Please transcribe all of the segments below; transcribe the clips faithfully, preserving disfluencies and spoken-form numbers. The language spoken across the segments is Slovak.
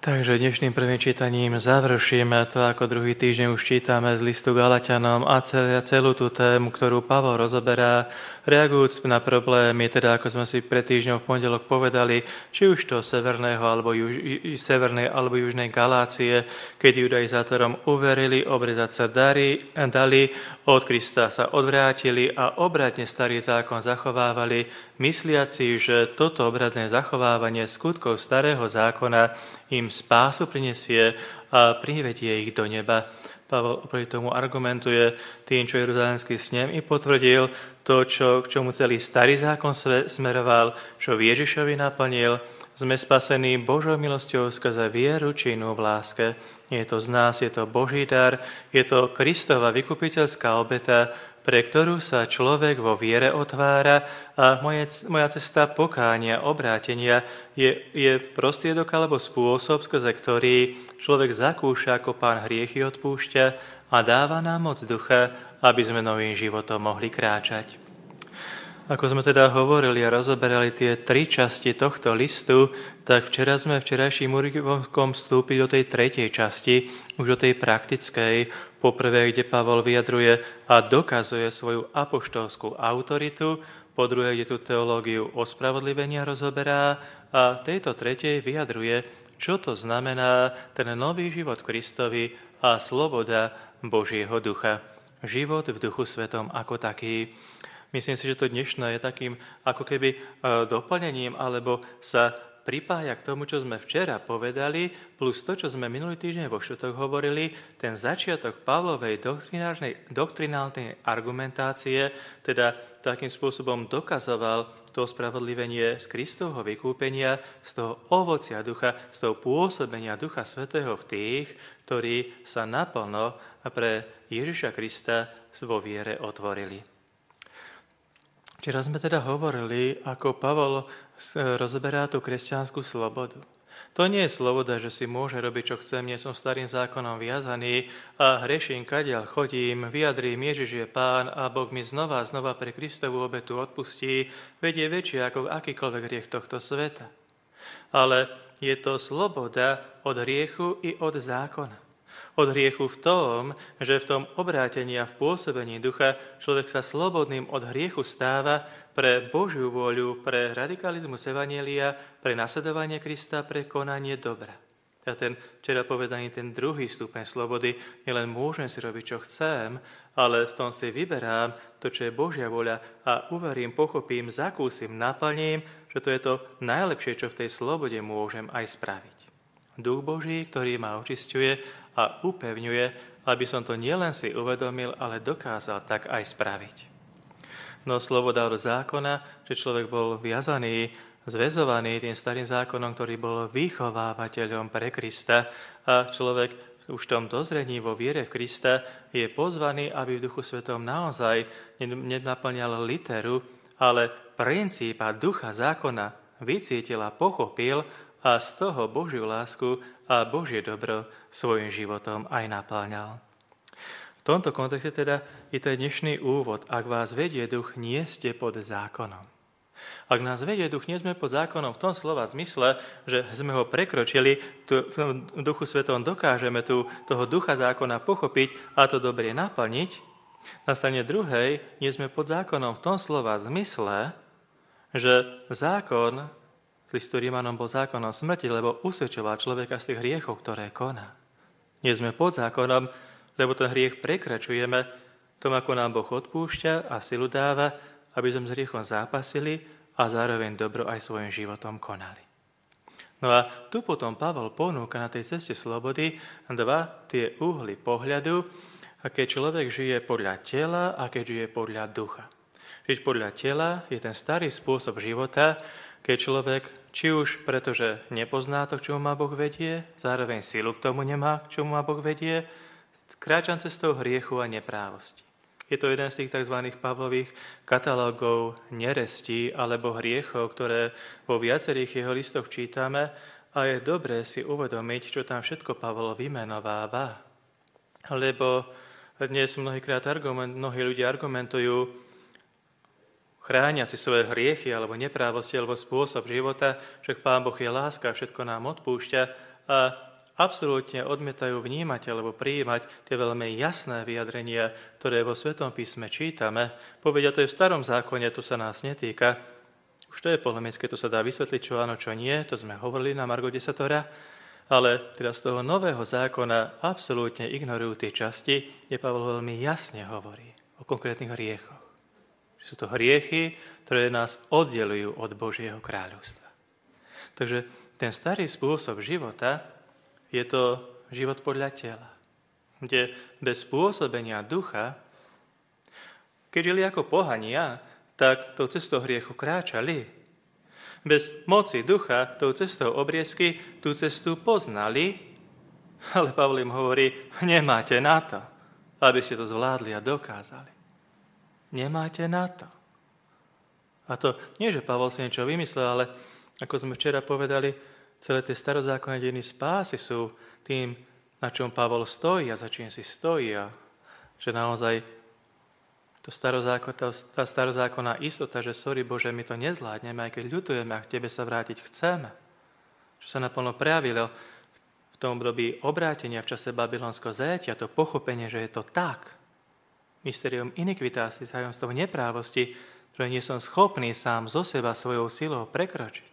Takže dnešným prvým čítaním završíme to, ako druhý týždeň už čítame z listu Galatianom a celú tú tému, ktorú Pavol rozoberá, reagujúc na problémy, teda ako sme si pred týždňom v pondelok povedali, či už to severného alebo juž, severnej alebo južnej Galácie, keď judaizátorom uverili, obrezať sa dali, dali, od Krista sa odvrátili a obratne starý zákon zachovávali, mysliaci, že toto obradné zachovávanie skutkov starého zákona im spásu prinesie a privedie ich do neba. Pavol oproti tomu argumentuje tým, čo Jeruzalemský snem, i potvrdil to, čo, k čomu celý starý zákon smeroval, čo v Ježišovi naplnil. Sme spasení Božou milosťou skrze vieru činnú v láske. Nie je to z nás, je to Boží dar, je to Kristova vykupiteľská obeta, pre ktorú sa človek vo viere otvára a moje, moja cesta pokánia, obrátenia je, je prostriedok alebo spôsob, skrze ktorý človek zakúša, ako Pán hriechy odpúšťa a dáva nám moc ducha, aby sme novým životom mohli kráčať. Ako sme teda hovorili a rozoberali tie tri časti tohto listu, tak včera sme včerajším úryvkom vstúpili do tej tretej časti, už do tej praktickej, poprvé, kde Pavol vyjadruje a dokazuje svoju apoštolskú autoritu, po druhé, kde tú teológiu ospravodlivenia rozoberá a v tejto tretej vyjadruje, čo to znamená ten nový život v Kristovi a sloboda Božieho ducha. Život v Duchu Svetom ako taký. Myslím si, že to dnešné je takým ako keby doplnením, alebo sa pripája k tomu, čo sme včera povedali, plus to, čo sme minulý týždeň vo štvrtok hovorili, ten začiatok Pavlovej doktrinálnej argumentácie, teda takým spôsobom dokazoval to spravodlivenie z Kristovho vykúpenia, z toho ovocia ducha, z toho pôsobenia Ducha Svätého v tých, ktorí sa naplno pre Ježiša Krista vo viere otvorili. Včera sme teda hovorili, ako Pavol rozoberá tú kresťanskú slobodu. To nie je sloboda, že si môže robiť, čo chcem, nie som starým zákonom viazaný a hreším, kadiaľ chodím, vyjadrím, Ježiš je Pán a Boh mi znova a znova pre Kristovú obetu odpustí, veď je väčšie ako akýkoľvek hriech tohto sveta. Ale je to sloboda od hriechu i od zákona. Od hriechu v tom, že v tom obrátení a v pôsobení ducha človek sa slobodným od hriechu stáva pre Božiu vôľu, pre radikalizmus evanjelia, pre nasledovanie Krista, pre konanie dobra. A ten včera povedaný, ten druhý stupeň slobody, nielen môžem si robiť, čo chcem, ale v tom si vyberám to, čo je Božia vôľa a uverím, pochopím, zakúsim, naplním, že to je to najlepšie, čo v tej slobode môžem aj spraviť. Duch Boží, ktorý ma očisťuje a upevňuje, aby som to nielen si uvedomil, ale dokázal tak aj spraviť. No sloboda od zákona, že človek bol viazaný, zväzovaný tým starým zákonom, ktorý bol vychovávateľom pre Krista a človek už v tom dozrení vo viere v Krista je pozvaný, aby v Duchu Svetom naozaj nenaplňal literu, ale princíp a ducha zákona vycítil a pochopil a z toho Božiu lásku a Božie dobro svojim životom aj napĺňal. V tomto kontexte teda je to dnešný úvod. Ak vás vedie duch, nie ste pod zákonom. Ak nás vedie duch, nie sme pod zákonom v tom slova zmysle, že sme ho prekročili, tu, v Duchu Svetom dokážeme tu, toho ducha zákona pochopiť a to dobre naplniť. Na strane druhej nie sme pod zákonom v tom slova zmysle, že zákon listu Rímanom bol zákonom smrti, lebo usvedčoval človeka z tých hriechov, ktoré koná. Nie sme pod zákonom, lebo ten hriech prekračujeme tom, ako nám Boh odpúšťa a silu dáva, aby sme s hriechom zápasili a zároveň dobro aj svojim životom konali. No a tu potom Pavol ponúka na tej ceste slobody dva tie uhly pohľadu, keď človek žije podľa tela a keď žije podľa ducha. Žiť podľa tela je ten starý spôsob života, keď človek, či už pretože nepozná to, k čomu ma Boh vedie, zároveň silu k tomu nemá, k čomu ma Boh vedie, kráčam cestou hriechu a neprávosti. Je to jeden z tých tzv. Pavlových katalógov nerestí alebo hriechov, ktoré vo viacerých jeho listoch čítame a je dobré si uvedomiť, čo tam všetko Pavol vymenováva. Lebo dnes mnohýkrát argument, mnohí ľudia argumentujú, chrániať si svoje hriechy alebo neprávosti alebo spôsob života, že Pán Boh je láska a všetko nám odpúšťa, a absolútne odmietajú vnímať alebo prijímať tie veľmi jasné vyjadrenia, ktoré vo Svetom písme čítame. Povedia, to je v starom zákone, to sa nás netýka. Už to je polemické, to sa dá vysvetliť, čo áno, čo nie, to sme hovorili na margo desatora, ale teda z toho nového zákona absolútne ignorujú tie časti, kde Pavol veľmi jasne hovorí o konkrétnych hriechoch. Že sú to hriechy, ktoré nás oddelujú od Božieho kráľovstva. Takže ten starý spôsob života je to život podľa tela, kde bez pôsobenia ducha, keď žili ako pohania, tak tou cestou hriechu kráčali. Bez moci ducha, tou cestou obriezky, tú cestu poznali, ale Pavol im hovorí, nemáte na to, aby ste to zvládli a dokázali. Nemáte na to. A to nie, že Pavol si niečo vymyslel, ale ako sme včera povedali, celé tie starozákonné dejiny spásy sú tým, na čom Pavol stojí a za čím si stojí. A že naozaj to starozákon, tá, tá starozákonná istota, že sorry Bože, my to nezvládneme, aj keď ľutujeme a k Tebe sa vrátiť chceme. Čo sa naplno prejavilo v tom období obrátenia v čase babylonského zajatia, to pochopenie, že je to tak. Mysterium iniquitas, tajomstvo neprávosti, ktoré nie som schopný sám zo seba svojou silou prekročiť.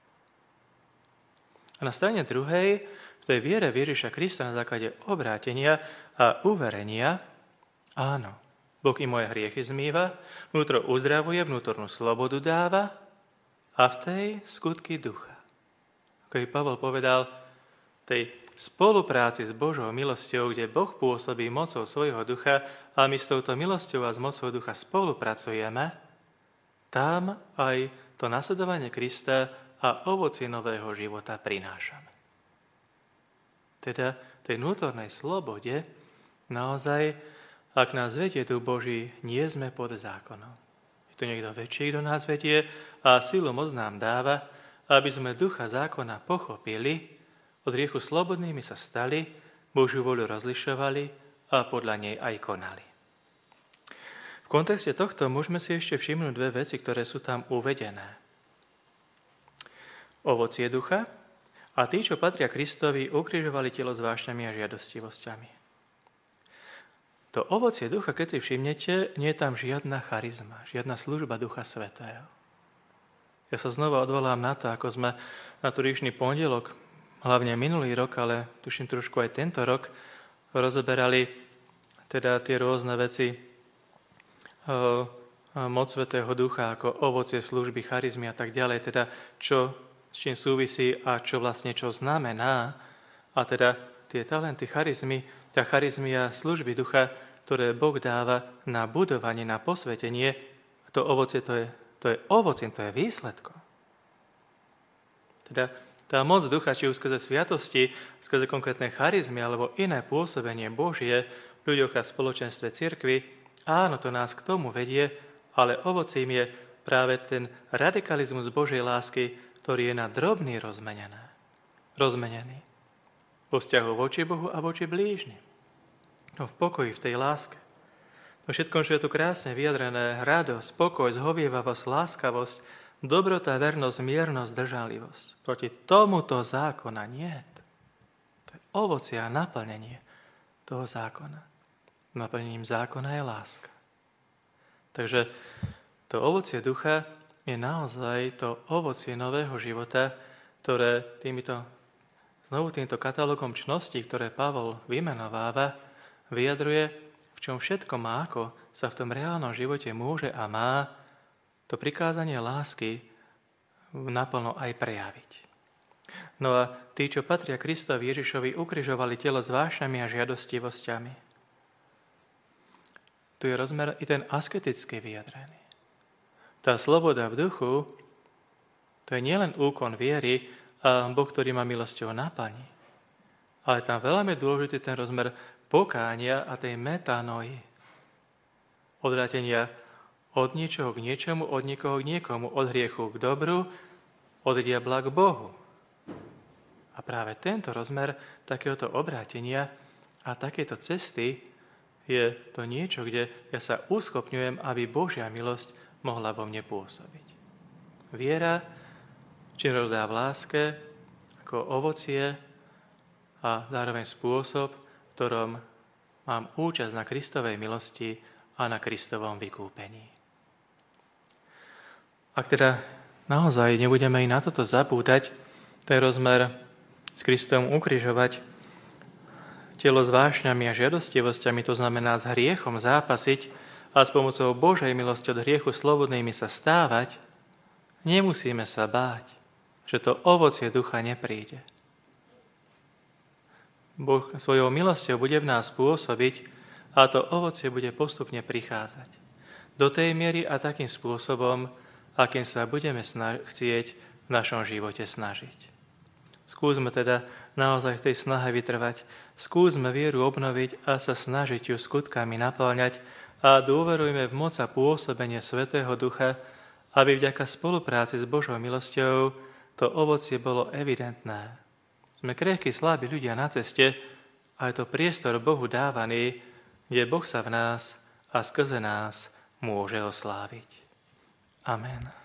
A na strane druhej, v tej viere Ježiša Krista na základe obrátenia a uverenia, áno, Boh i moje hriechy zmýva, vnútro uzdravuje, vnútornú slobodu dáva a v tej skutky ducha. Ako Pavol povedal, tej spolupráci s Božou milosťou, kde Boh pôsobí mocou svojho ducha a my s touto milosťou a s mocou ducha spolupracujeme, tam aj to nasledovanie Krista a ovocie nového života prinášame. Teda tej vnútornej slobode naozaj, ak nás vedie Duch Boží, nie sme pod zákonom. Je tu niekto väčší, kto nás vedie a silu moc nám dáva, aby sme ducha zákona pochopili, od hriechu slobodnými sa stali, Božiu voľu rozlišovali a podľa nej aj konali. V kontexte tohto môžeme si ešte všimnúť dve veci, ktoré sú tam uvedené. Ovocie ducha a tí, čo patria Kristovi, ukrižovali telo s vášňami a žiadostivosťami. To ovocie ducha, keď si všimnete, nie je tam žiadna charizma, žiadna služba Ducha Svätého. Ja sa znova odvolám na to, ako sme na turíšny pondelok, hlavne minulý rok, ale tuším trošku aj tento rok, rozoberali teda tie rôzne veci o, moc Svätého Ducha, ako ovocie služby, charizmy a tak ďalej, teda čo s čím súvisí a čo vlastne čo znamená. A teda tie talenty, charizmy, tá charizmia služby ducha, ktoré Boh dáva na budovanie, na posvetenie, to ovocie, to je, to je ovocím, to je výsledkom. Teda tá moc ducha, či už skrze sviatosti, skrze konkrétne charizmy alebo iné pôsobenie Božie v ľuďoch a spoločenstve cirkvi, áno, to nás k tomu vedie, ale ovocím je práve ten radikalizmus Božej lásky, ktorý je na drobný rozmenený. rozmenený. Vo vzťahu voči Bohu a voči blížnym. No v pokoji, v tej láske. No všetko, čo je tu krásne vyjadrené, radosť, pokoj, zhovievavosť, láskavosť, dobrota, vernosť, miernosť, držanlivosť. Proti tomuto zákona niet. To je ovocie a naplnenie toho zákona. Naplnením zákona je láska. Takže to ovocie ducha je naozaj to ovocie nového života, ktoré týmito znovu týmto katalógom čností, ktoré Pavol vymenováva, vyjadruje, v čom všetko má, ako sa v tom reálnom živote môže a má to prikázanie lásky naplno aj prejaviť. No a tí, čo patria Kristovi Ježišovi, ukrižovali telo s vášňami a žiadostivosťami. Tu je rozmer i ten asketický vyjadrený. Tá sloboda v duchu, to je nielen úkon viery, a Boh, ktorý ma milosťou naplní. Ale tam veľmi dôležitý ten rozmer pokánia a tej metanoji. Odvrátenia od niečoho k niečomu, od nikoho k niekomu, od hriechu k dobru, od diabla k Bohu. A práve tento rozmer takéhoto obrátenia a takéto cesty je to niečo, kde ja sa uschopňujem, aby Božia milosť mohla vo mne pôsobiť. Viera, čím rodá v láske, ako ovocie, a zároveň spôsob, v ktorom mám účasť na Kristovej milosti a na Kristovom vykúpení. Ak teda naozaj nebudeme i na toto zabúdať, ten rozmer s Kristom ukrižovať, telo s vášňami a žiadostivosťami, to znamená s hriechom zápasiť a s pomocou Božej milosti od hriechu slobodnými sa stávať, nemusíme sa báť, že to ovocie ducha nepríde. Boh svojou milosťou bude v nás pôsobiť a to ovocie bude postupne prichádzať. Do tej miery a takým spôsobom, akým sa budeme snaž- chcieť v našom živote snažiť. Skúsme teda naozaj v tej snahe vytrvať, skúsme vieru obnoviť a sa snažiť ju skutkami naplňať a dôverujme v moc a pôsobenie Svätého Ducha, aby vďaka spolupráci s Božou milosťou to ovocie bolo evidentné. Sme krehkí, slabí ľudia na ceste a je to priestor Bohu dávaný, kde Boh sa v nás a skrze nás môže osláviť. Amen.